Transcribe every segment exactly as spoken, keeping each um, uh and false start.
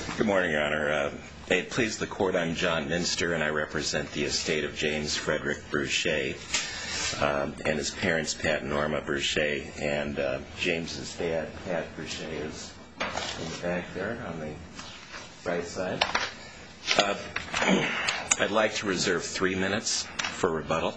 Good morning, Your Honor. Uh, may it please the Court, I'm John Minster, and I represent the estate of James Frederick Bruchet um, and his parents, Pat and Norma Bruchet. And uh, James's dad, Pat Bruchet, is in the back there on the right side. Uh, I'd like to reserve three minutes for rebuttal.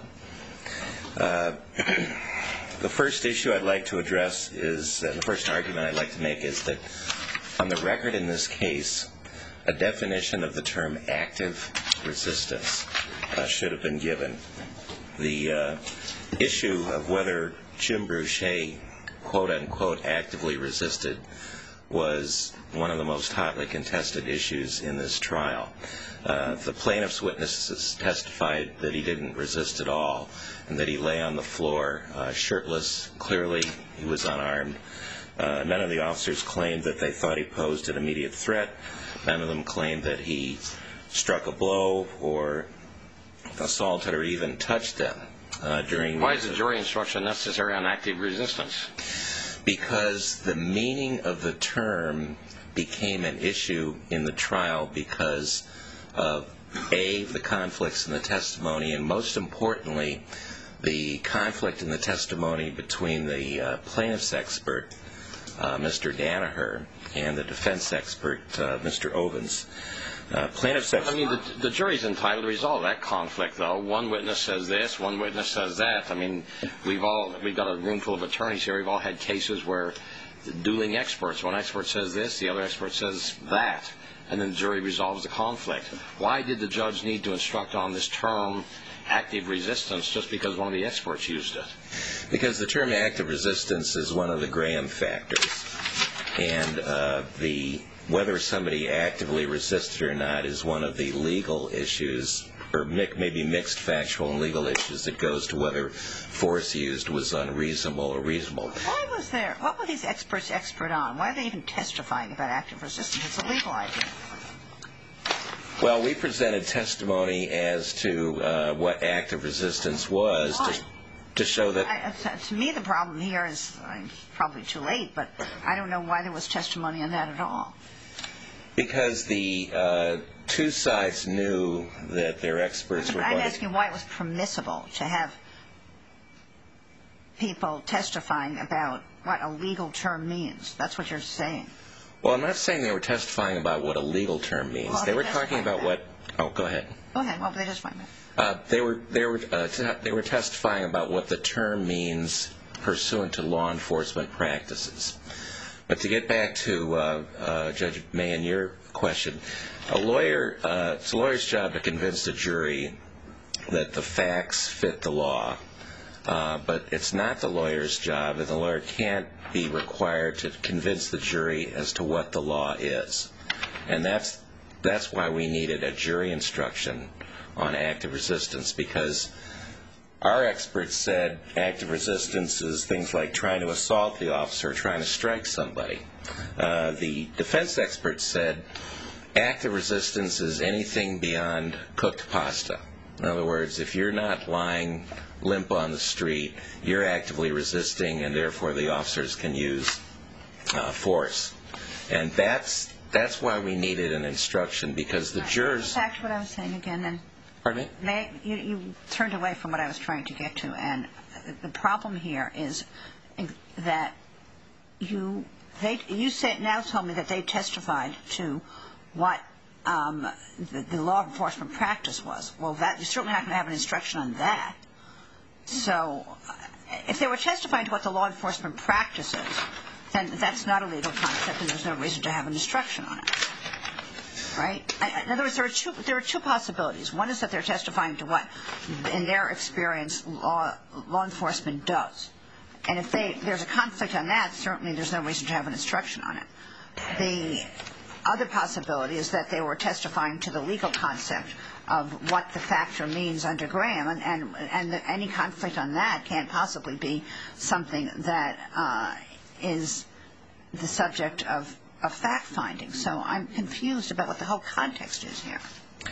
Uh, the first issue I'd like to address is, uh, the first argument I'd like to make is that on the record in this case, a definition of the term active resistance uh, should have been given. The uh, issue of whether Jim Bruchet, quote-unquote, actively resisted was one of the most hotly contested issues in this trial. Uh, the plaintiff's witnesses testified that he didn't resist at all and that he lay on the floor uh, shirtless. Clearly, he was unarmed. Uh, none of the officers claimed that they thought he posed an immediate threat. None of them claimed that he struck a blow or assaulted or even touched them uh, during... Why is the jury instruction necessary on active resistance? Because the meaning of the term became an issue in the trial because of, A, the conflicts in the testimony, and most importantly, the conflict in the testimony between the uh, plaintiff's expert, uh, Mister Danaher, and the defense expert, uh, Mister Ovens. Uh, plaintiff's expert... I mean, the, the jury's entitled to resolve that conflict, though. One witness says this, one witness says that. I mean, we've all we've got a room full of attorneys here. We've all had cases where the dueling experts, one expert says this, the other expert says that, and then the jury resolves the conflict. Why did the judge need to instruct on this term, active resistance, just because one of the experts used it? Because the term active resistance is one of the Graham factors. And uh, the whether somebody actively resisted or not is one of the legal issues, or mi- maybe mixed factual and legal issues that goes to whether force used was unreasonable or reasonable. Why was there, what were these experts expert on? Why are they even testifying about active resistance? It's a legal idea. Well, we presented testimony as to uh, what active resistance was to, to show that... I, to me, the problem here is uh, probably too late, but I don't know why there was testimony on that at all. Because the uh, two sides knew that their experts but were... I'm asking why it was permissible to have people testifying about what a legal term means. That's what you're saying. Well, I'm not saying they were testifying about what a legal term means. Well, they were talking about what... Oh, go ahead. Go ahead. What were they testifying Uh, about? they were they were uh, t- they were testifying about what the term means pursuant to law enforcement practices. But to get back to uh, uh, Judge May and your question, a lawyer uh, it's a lawyer's job to convince the jury that the facts fit the law. Uh, but it's not the lawyer's job, and the lawyer can't be required to convince the jury as to what the law is. And that's that's why we needed a jury instruction on active resistance, because our experts said active resistance is things like trying to assault the officer, trying to strike somebody. Uh, the defense experts said active resistance is anything beyond cooked pasta. In other words, if you're not lying limp on the street, you're actively resisting, and therefore the officers can use uh, force. And that's that's why we needed an instruction, because the jurors... Back what I was saying again, then. Pardon me? May, you, you turned away from what I was trying to get to, and the problem here is that you they you said now told me that they testified to what um, the, the law enforcement practice was. Well, that you're certainly not going to have an instruction on that. So, if they were testifying to what the law enforcement practice is, then that's not a legal concept, and there's no reason to have an instruction on it. Right? In other words, there are two there are two possibilities. One is that they're testifying to what, in their experience, law law enforcement does. And if they there's a conflict on that, certainly there's no reason to have an instruction on it. The other possibility is that they were testifying to the legal concept of what the factor means under Graham, and and, and the, any conflict on that can't possibly be something that uh, is the subject of of fact-finding. So I'm confused about what the whole context is here.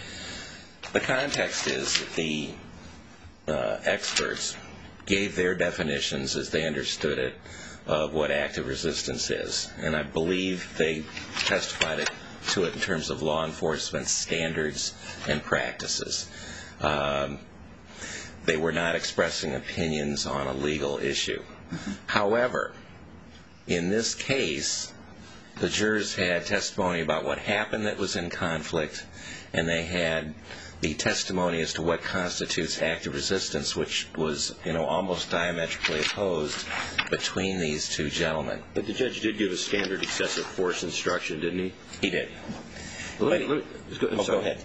The context is that the uh, experts gave their definitions as they understood it of what active resistance is. And I believe they testified to it in terms of law enforcement standards and practices. Um, they were not expressing opinions on a legal issue. Mm-hmm. However, in this case, the jurors had testimony about what happened that was in conflict, and they had the testimony as to what constitutes active resistance, which was, you know, almost diametrically opposed between these two gentlemen. But the judge did give a standard excessive force instruction, didn't he? He did. Let me, let me, go, oh, go ahead.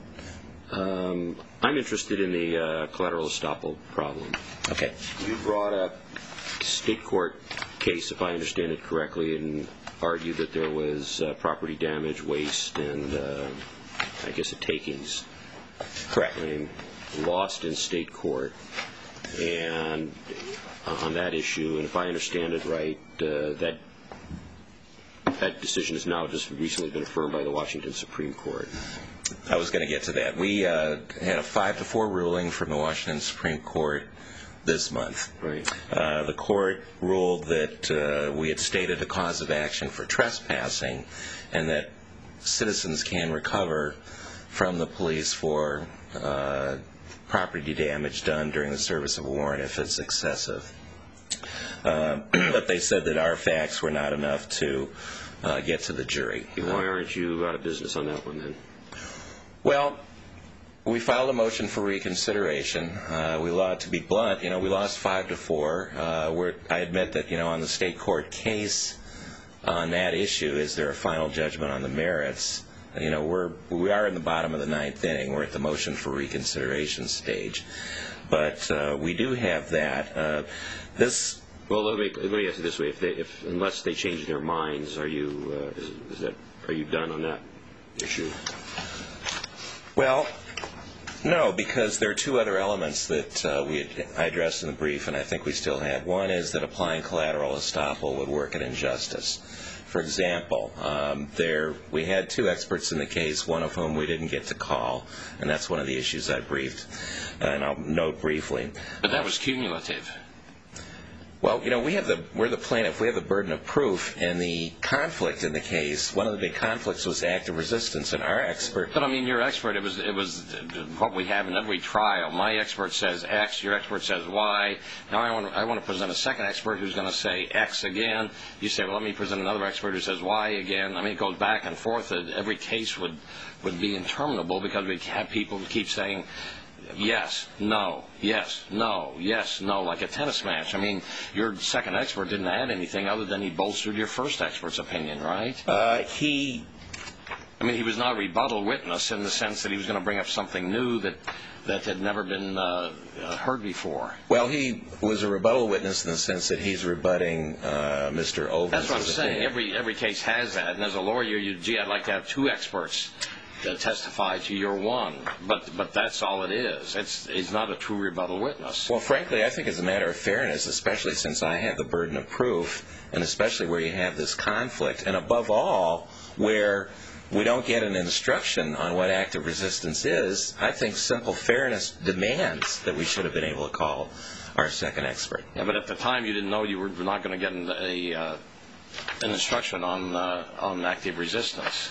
Um, I'm interested in the uh, collateral estoppel problem. Okay. You brought a state court case, if I understand it correctly, and argued that there was uh, property damage, waste, and uh, I guess a takings Correct. claim lost in state court. And uh, on that issue, and if I understand it right, uh, that that decision has now just recently been affirmed by the Washington Supreme Court. I was going to get to that. We uh, had a five to four ruling from the Washington Supreme Court this month. Right. Uh, the court ruled that uh, we had stated a cause of action for trespassing, and that citizens can recover from the police for uh, property damage done during the service of a warrant if it's excessive. Uh, but they said that our facts were not enough to uh, get to the jury. Why aren't you out of business on that one then? Well, we filed a motion for reconsideration. Uh, we lost, to be blunt, you know, we lost five to four. Uh, we're, I admit that, you know, on the state court case on that issue, is there a final judgment on the merits? You know, we're we are in the bottom of the ninth inning. We're at the motion for reconsideration stage, but uh, we do have that. Uh, this. Well, let me let me ask you this way: if, they, if unless they change their minds, are you uh, is, is that are you done on that issue? Well, no, because there are two other elements that uh, we had, I addressed in the brief, and I think we still have. One is that applying collateral estoppel would work an injustice. For example, um, there we had two experts in the case, one of whom we didn't get to call, and that's one of the issues I briefed, and I'll note briefly. But that was cumulative. Well, you know, we have the we're the plaintiff. We have the burden of proof, and the conflict in the case. One of the big conflicts was active resistance, and our expert. But I mean, your expert. It was it was what we have in every trial. My expert says X. Your expert says Y. Now I want to, I want to present a second expert who's going to say X again. You say, well, let me present another expert who says Y again. I mean, it goes back and forth. Every case would would be interminable because we have people who keep saying yes, no, yes, no, yes, no, like a tennis match. I mean, your second expert didn't add anything other than he bolstered your first expert's opinion, right? Uh, he... I mean, he was not a rebuttal witness in the sense that he was going to bring up something new that, that had never been uh, uh, heard before. Well, he was a rebuttal witness in the sense that he's rebutting uh, Mister Ovens. That's what I'm saying. Every, every case has that. And as a lawyer, you, gee, I'd like to have two experts that testify to your one, but but that's all it is. It's it's not a true rebuttal witness. Well, frankly, I think as a matter of fairness, especially since I have the burden of proof, and especially where you have this conflict, and above all, where we don't get an instruction on what active resistance is, I think simple fairness demands that we should have been able to call our second expert. Yeah, but at the time you didn't know you were not going to get an, a, uh, an instruction on uh, on active resistance.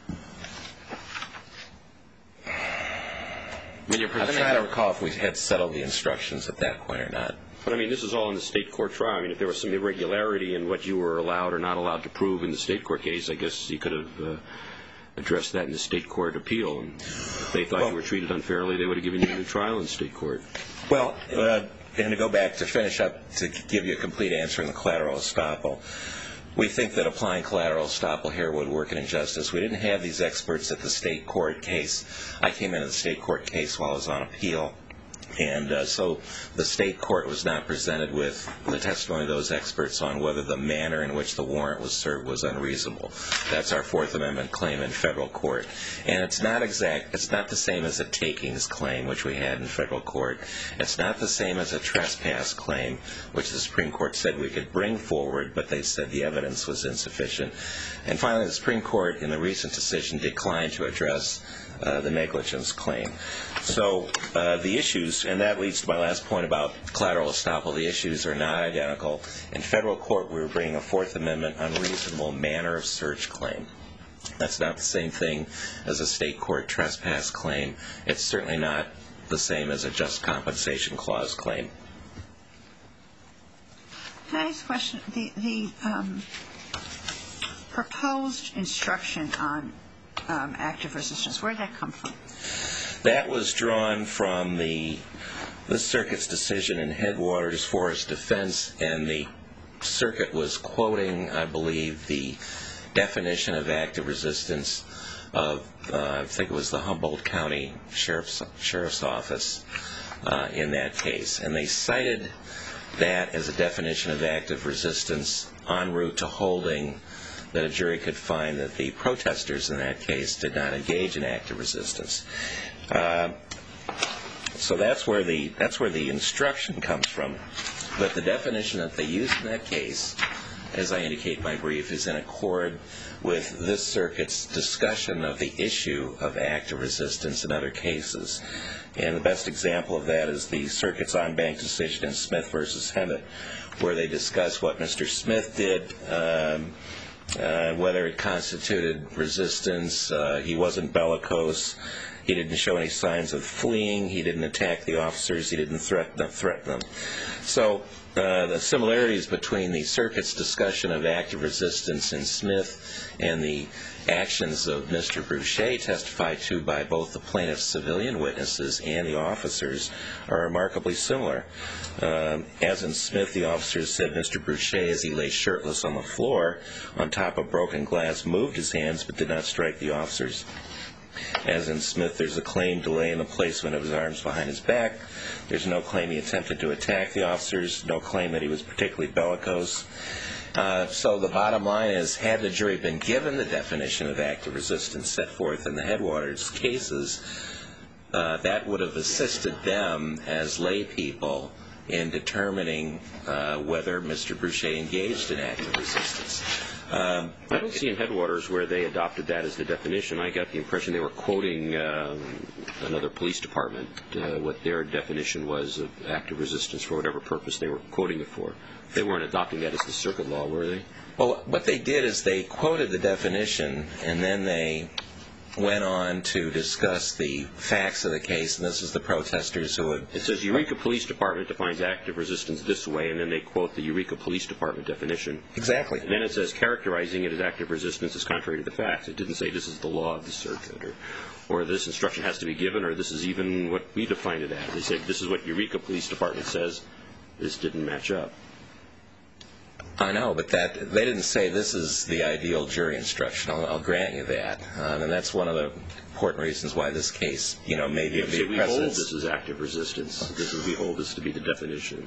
I mean, you're I'm trying to recall if we had settled the instructions at that point or not. But I mean, this is all in the state court trial. I mean, if there was some irregularity in what you were allowed or not allowed to prove in the state court case, I guess you could have uh, addressed that in the state court appeal. And if they thought well, you were treated unfairly, they would have given you a new trial in state court. Well, uh, and to go back to finish up, to give you a complete answer in the collateral estoppel, we think that applying collateral estoppel here would work an injustice. We didn't have these experts at the state court case. I came into the state court case while I was on appeal. And uh, so the state court was not presented with the testimony of those experts on whether the manner in which the warrant was served was unreasonable. That's our Fourth Amendment claim in federal court. And it's not exact. It's not the same as a takings claim, which we had in federal court. It's not the same as a trespass claim, which the Supreme Court said we could bring forward, but they said the evidence was insufficient. And finally, the Supreme Court, in the recent decision, declined to address Uh, the negligence claim. So uh, the issues, and that leads to my last point about collateral estoppel, the issues are not identical. In federal court, we were bringing a Fourth Amendment unreasonable manner of search claim. That's not the same thing as a state court trespass claim. It's certainly not the same as a just compensation clause claim. Can I ask a question? The, the um, proposed instruction on um, active resistance, where did that come from? That was drawn from the, the circuit's decision in Headwaters Forest Defense, and the circuit was quoting, I believe, the definition of active resistance of, uh, I think it was the Humboldt County Sheriff's, Sheriff's Office uh, in that case. And they cited that as a definition of active resistance en route to holding that a jury could find that the protesters in that case did not engage in active resistance. Uh, so that's where the that's where the instruction comes from. But the definition that they used in that case, as I indicate in my brief, is in accord with this circuit's discussion of the issue of active resistance in other cases. And the best example of that is the circuit's en banc decision in Smith versus Hemet, where they discuss what Mister Smith did, um, uh, whether it constituted resistance. Uh, he wasn't bellicose. He didn't show any signs of fleeing. He didn't attack the officers. He didn't threaten them. Threaten them. So uh, the similarities between the circuit's discussion of active resistance in Smith and the actions of Mister Bruchet testified to by both the plaintiff's civilian witnesses and the officers are remarkably similar. Um, as in Smith, the officers said Mister Bruchet, as he lay shirtless on the floor on top of broken glass, moved his hands but did not strike the officers. As in Smith, there's a claim delay in the placement of his arms behind his back. There's no claim he attempted to attack the officers, no claim that he was particularly bellicose. Uh, so the bottom line is, had the jury been given the definition of active resistance set forth in the Headwaters cases, uh, that would have assisted them as lay people in determining uh, whether Mister Bruchet engaged in active resistance. Um, I don't see in Headwaters where they adopted that as the definition. I got the impression they were quoting um, another police department, uh, what their definition was of active resistance for whatever purpose they were quoting it for. They weren't adopting that as the circuit law, were they? Well, what they did is they quoted the definition, and then they went on to discuss the facts of the case, and this is the protesters who would... It says Eureka Police Department defines active resistance this way, and then they quote the Eureka Police Department definition. Exactly. And then it says characterizing it as active resistance is contrary to the facts. It didn't say this is the law of the circuit, or, or this instruction has to be given, or this is even what we define it as. They said this is what Eureka Police Department says. This didn't match up. I know, but that they didn't say this is the ideal jury instruction. I'll, I'll grant you that, um, and that's one of the important reasons why this case, you know, maybe You a say big we hold precedence. this as active resistance. This is we hold this to be the definition.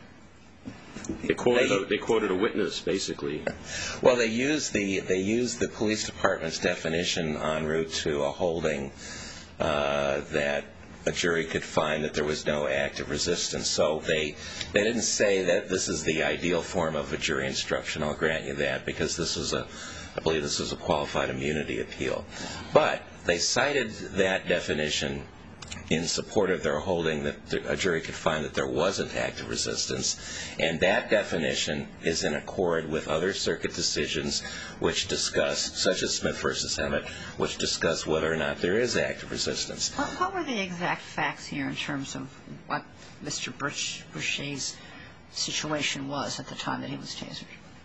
They quoted, They- a, they quoted a witness, basically. Well, they used the they used the police department's definition en route to a holding uh, that a jury could find that there was no active resistance. So they they didn't say that this is the ideal form of a jury instruction. I'll grant you that, because this was a, I believe this was a qualified immunity appeal. But they cited that definition in support of their holding that a jury could find that there wasn't active resistance, and that definition is in accord with other circuit decisions which discuss, such as Smith versus Hemet, which discuss whether or not there is active resistance. What, what were the exact facts here in terms of what Mister Bruch, Bruchet's situation was at the time that he was tasered?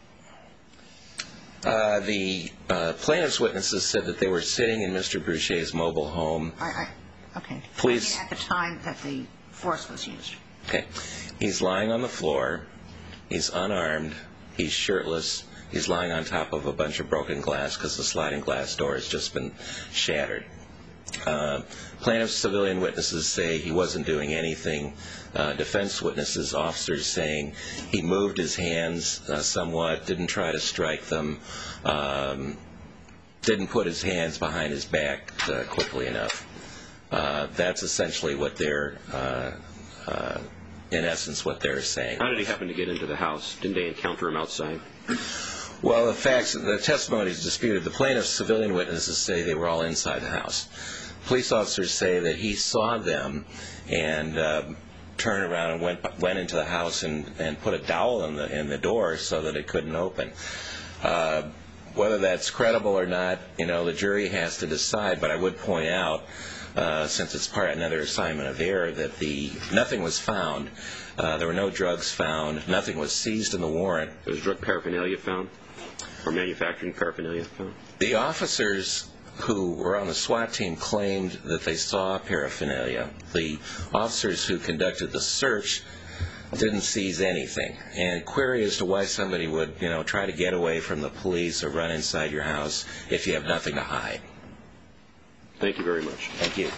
Uh, the uh, plaintiff's witnesses said that they were sitting in Mister Bruchet's mobile home. I, I, okay. Please. I mean, at the time that the force was used. Okay. He's lying on the floor. He's unarmed. He's shirtless. He's lying on top of a bunch of broken glass because the sliding glass door has just been shattered. Uh, plaintiff's civilian witnesses say he wasn't doing anything. Uh, defense witnesses, officers saying he moved his hands uh, somewhat, didn't try to strike them, um, didn't put his hands behind his back uh, quickly enough. Uh, that's essentially what they're, uh, uh, in essence, what they're saying. How did he happen to get into the house? Didn't they encounter him outside? Well, the facts, the testimony is disputed. The plaintiff's civilian witnesses say they were all inside the house. Police officers say that he saw them and uh, turned around and went went into the house and, and put a dowel in the in the door so that it couldn't open. Uh, whether that's credible or not, you know, the jury has to decide. But I would point out, uh, since it's part another assignment of error, that the nothing was found. Uh, there were no drugs found. Nothing was seized in the warrant. There was drug paraphernalia found, or manufacturing paraphernalia found. The officers who were on the SWAT team claimed that they saw paraphernalia. The officers who conducted the search didn't seize anything. And query as to why somebody would, you know, try to get away from the police or run inside your house if you have nothing to hide. Thank you very much. Thank you.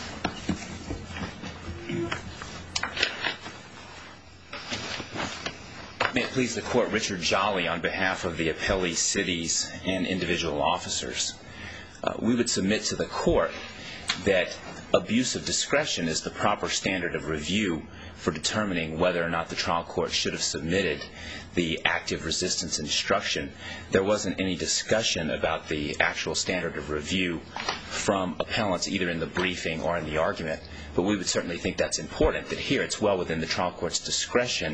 May it please the Court, Richard Jolly on behalf of the appellee cities and individual officers. Uh, we would submit to the Court that abuse of discretion is the proper standard of review for determining whether or not the trial court should have submitted the active resistance instruction. There wasn't any discussion about the actual standard of review from appellants either in the briefing or in the argument, but we would certainly think that's important, that here it's well within the trial court's discretion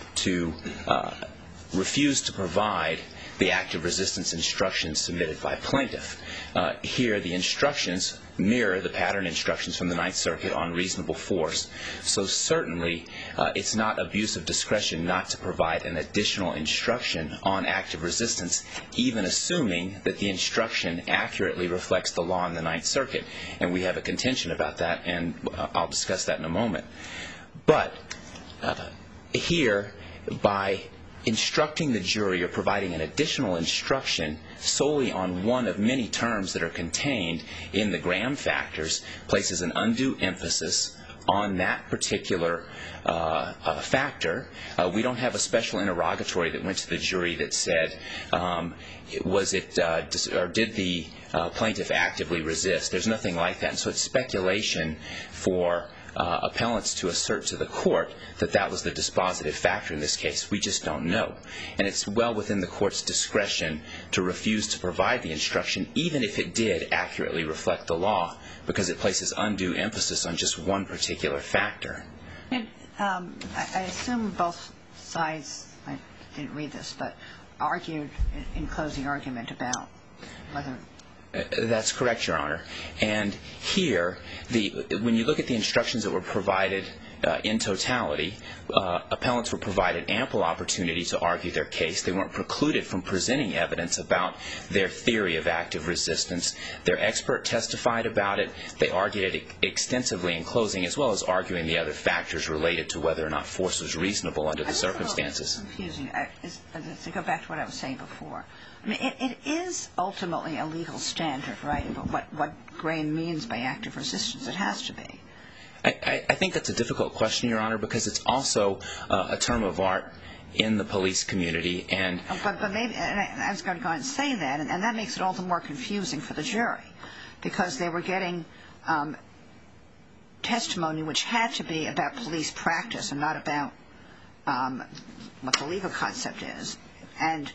to uh, refuse to provide the active resistance instructions submitted by plaintiff. Uh, here the instructions mirror the pattern instructions from the Ninth Circuit on reasonable force. So certainly uh, it's not abuse of discretion not to provide an additional instruction on active resistance, even assuming that the instruction accurately reflects the law in the Ninth Circuit. And we have a contention about that, and uh, I'll discuss that in a moment. But uh, here, by instructing the jury or providing an additional instruction solely on one of many terms that are contained in the Graham factors places an undue emphasis on that particular uh, uh, factor. Uh, we don't have a special interrogatory that went to the jury that said, um, was it, uh, dis- or did the uh, plaintiff actively resist? There's nothing like that. And so it's speculation for Uh, appellants to assert to the court that that was the dispositive factor in this case. We just don't know. And it's well within the court's discretion to refuse to provide the instruction, even if it did accurately reflect the law, because it places undue emphasis on just one particular factor. And, um, I, I assume both sides, I didn't read this, but argued in, in closing argument about whether... Uh, that's correct, Your Honor. And here, the, when you look at the instructions that were provided uh, in totality, uh, appellants were provided ample opportunity to argue their case. They weren't precluded from presenting evidence about their theory of active resistance. Their expert testified about it. They argued it extensively in closing, as well as arguing the other factors related to whether or not force was reasonable under the circumstances. It's confusing. I, is, to go back to what I was saying before, I mean, it, it is ultimately a legal standard, right, about what, what Graham means by active resistance. It has to be. I, I think that's a difficult question, Your Honor, because it's also uh, a term of art in the police community. And but, but maybe, and I, I was going to go and say that, and, and that makes it all the more confusing for the jury, because they were getting um, testimony which had to be about police practice and not about um, what the legal concept is. And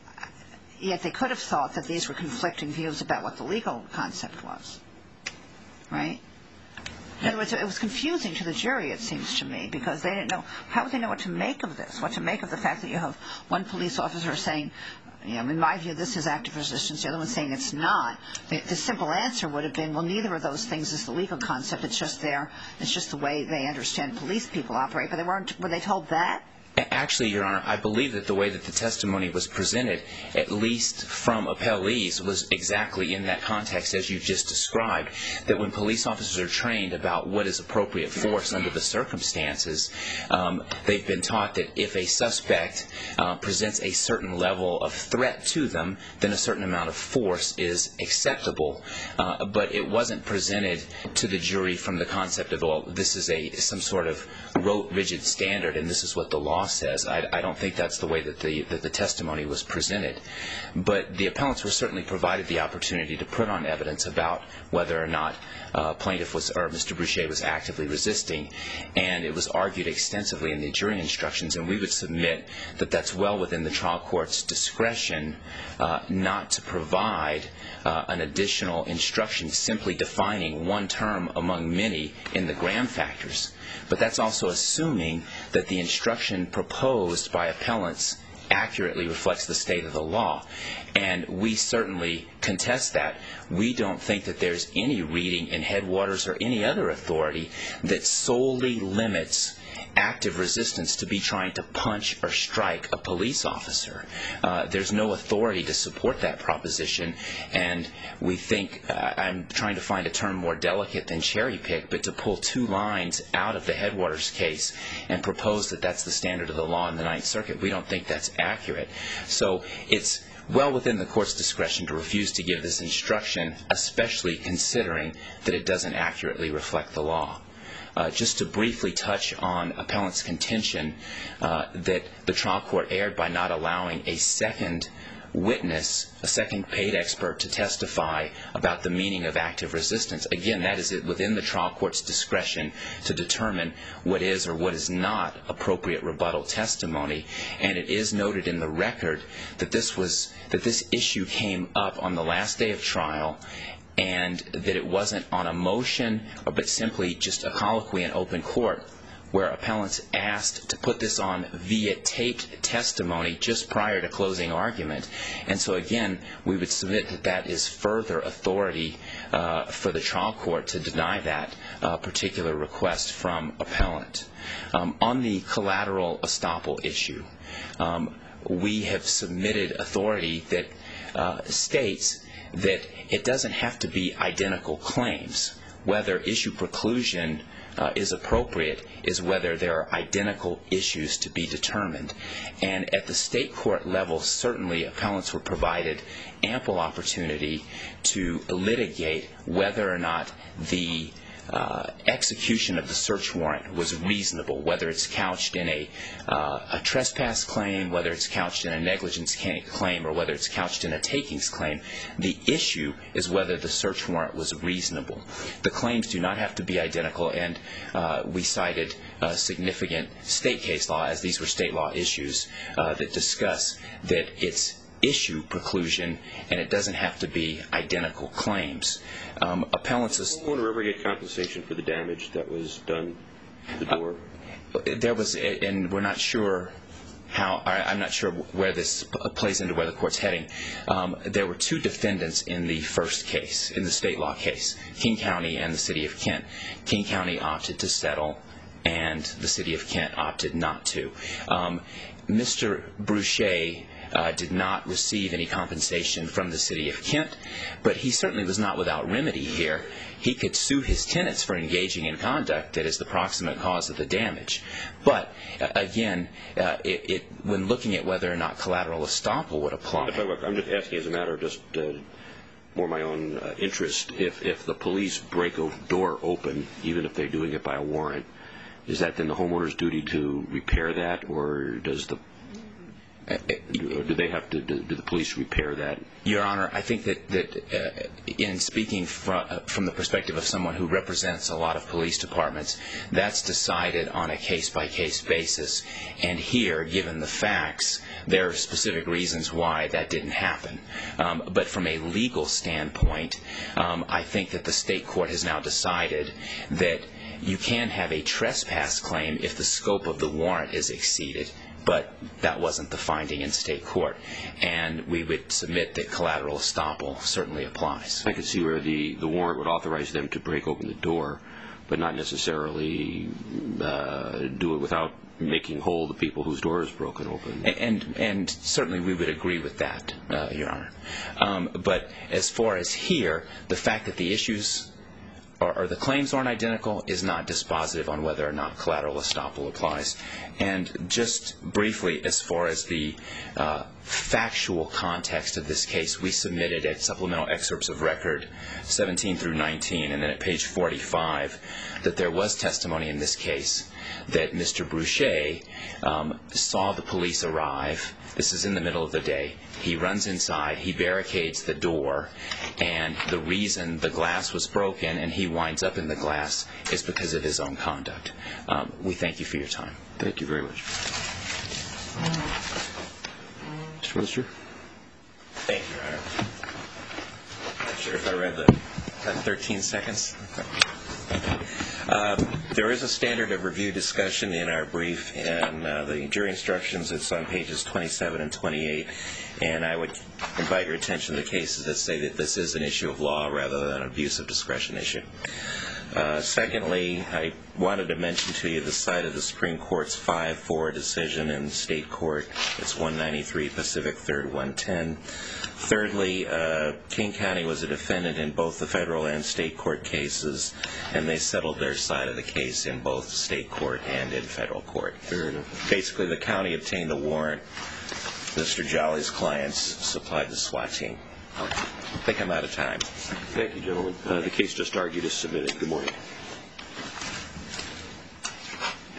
yet they could have thought that these were conflicting views about what the legal concept was, right? In other words, it was confusing to the jury, it seems to me, because they didn't know, how would they know what to make of this, what to make of the fact that you have one police officer saying, you know, in my view, this is active resistance, the other one saying it's not. The, the simple answer would have been, well, neither of those things is the legal concept, it's just their, it's just the way they understand police people operate, but they weren't, were they told that? Actually, Your Honor, I believe that the way that the testimony was presented, at least from appellees, was exactly in that context as you just described, that when police officers are trained about what is appropriate force under the circumstances, um, they've been taught that if a suspect uh, presents a certain level of threat to them, then a certain amount of force is acceptable. Uh, but it wasn't presented to the jury from the concept of, well, this is a some sort of rote, rigid standard, and this is what the law says. I, I don't think that's the way that the that the testimony was presented. But the appellants were certainly provided the opportunity to put on evidence about whether or not uh, plaintiff was, or Mister Bruchet was actively resisting, and it was argued extensively in the jury instructions, and we would submit that that's well within the trial court's discretion uh, not to provide uh, an additional instruction simply defining one term among many in the Graham factors. But that's also assuming that the instruction proposed by appellants accurately reflects the state of the law. And we certainly contest that. We don't think that there's any reading in Headwaters or any other authority that solely limits active resistance to be trying to punch or strike a police officer. Uh, there's no authority to support that proposition, and we think, uh, I'm trying to find a term more delicate than cherry pick, but to pull two lines out of the Headwaters case and propose that that's the standard of the law in the Ninth Circuit, we don't think that's accurate. So it's well within the court's discretion to refuse to give this instruction, especially considering that it doesn't accurately reflect the law. Uh, just to briefly touch on appellant's contention uh, that the trial court erred by not allowing a second witness, a second paid expert, to testify about the meaning of active resistance. Again, that is within the trial court's discretion to determine what is or what is not appropriate rebuttal testimony. And it is noted in the record that this was that this issue came up on the last day of trial, and that it wasn't on a motion, but simply just a colloquy in open court where appellants asked to put this on via taped testimony just prior to closing argument. And so again, we would submit that that is further authority uh, for the trial court to deny that uh, particular request from appellant. Um, on the collateral estoppel issue, um, we have submitted authority that uh, states that it doesn't have to be identical claims. Whether issue preclusion uh, is appropriate is whether there are identical issues to be determined. And at the state court level, certainly appellants were provided ample opportunity to litigate whether or not the Uh, execution of the search warrant was reasonable, whether it's couched in a, uh, a trespass claim, whether it's couched in a negligence claim, or whether it's couched in a takings claim. The issue is whether the search warrant was reasonable. The claims do not have to be identical, and uh, we cited uh, significant state case law, as these were state law issues, uh, that discuss that it's issue preclusion, and it doesn't have to be identical claims. Um, appellants... Did the homeowner ever get compensation for the damage that was done to the door? Uh, there was, and we're not sure how, I'm not sure where this plays into where the court's heading. Um, there were two defendants in the first case, in the state law case, King County and the City of Kent. King County opted to settle, and the City of Kent opted not to. Um, Mister Bruchet Uh, did not receive any compensation from the City of Kent, but he certainly was not without remedy here. He could sue his tenants for engaging in conduct that is the proximate cause of the damage. But, uh, again, uh, it, it, when looking at whether or not collateral estoppel would apply... I'm just asking as a matter of just uh, more my own uh, interest. If, if the police break a door open, even if they're doing it by a warrant, is that then the homeowner's duty to repair that, or does the Do they have to? Do the police repair that? Your Honor, I think that that uh, in speaking from uh, from the perspective of someone who represents a lot of police departments, that's decided on a case by case basis. And here, given the facts, there are specific reasons why that didn't happen. Um, but from a legal standpoint, um, I think that the state court has now decided that you can have a trespass claim if the scope of the warrant is exceeded. But that wasn't the finding in state court. And we would submit that collateral estoppel certainly applies. I could see where the, the warrant would authorize them to break open the door, but not necessarily uh, do it without making whole the people whose door is broken open. And and, and certainly we would agree with that, uh, Your Honor. Um, but as far as here, the fact that the issues or, or the claims aren't identical is not dispositive on whether or not collateral estoppel applies. And just briefly, as far as the uh, factual context of this case, we submitted at supplemental excerpts of record seventeen through nineteen, and then at page forty-five, that there was testimony in this case that Mister Bruchet um, saw the police arrive. This is in the middle of the day. He runs inside, he barricades the door, and the reason the glass was broken and he winds up in the glass is because of his own conduct. Um, we thank you for your time. Thank you very much. Mister Minister? Thank you, Your Honor. I'm not sure if I read the thirteen seconds. Uh, there is a standard of review discussion in our brief, and uh, the jury instructions, it's on pages twenty-seven and twenty-eight, and I would invite your attention to the cases that say that this is an issue of law rather than an abuse of discretion issue. Uh, secondly, I wanted to mention to you the site of the Supreme Court's five four decision in state court. It's one ninety-three Pacific third one ten. Thirdly, uh, King County was a defendant in both the federal and state court cases, and they settled their side of the case in both state court and in federal court. Fair enough. Basically, the county obtained the warrant. Mister Jolly's clients supplied the SWAT team. I think I'm out of time. Thank you, gentlemen. Uh, the case just argued is submitted. Good morning.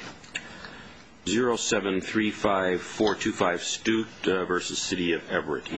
zero seven three five four two five Stute uh, versus City of Everett.